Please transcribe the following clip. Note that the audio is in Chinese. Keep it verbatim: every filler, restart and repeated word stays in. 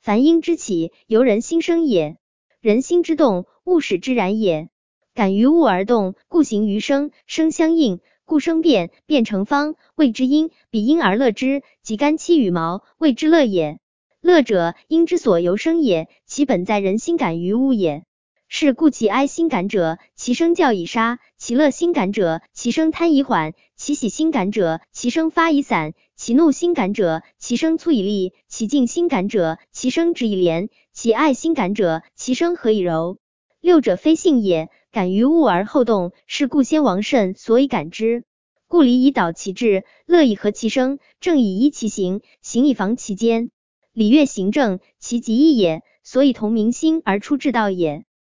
凡因之起，由人心生也。人心之动，物使之然也。感于物而动，故形于声，声相应，故声变，变成方，谓之音。彼因而乐之，即肝戚羽毛，谓之乐也。乐者，因之所由生也，其本在人心感于物也。是故其哀心感者，其声叫以杀；其乐心感者，其声贪以缓；其喜心感者，其声发以散；其怒心感者，其声粗以利；其敬心感者，其声直以廉；其爱心感者，其声和以柔。六者非性也，感于物而后动，是故先王肾所以感之。故礼以导其志，乐以和其声，正以依其行，行以防其间。礼乐行正，其极义也，所以同民心而出至道也。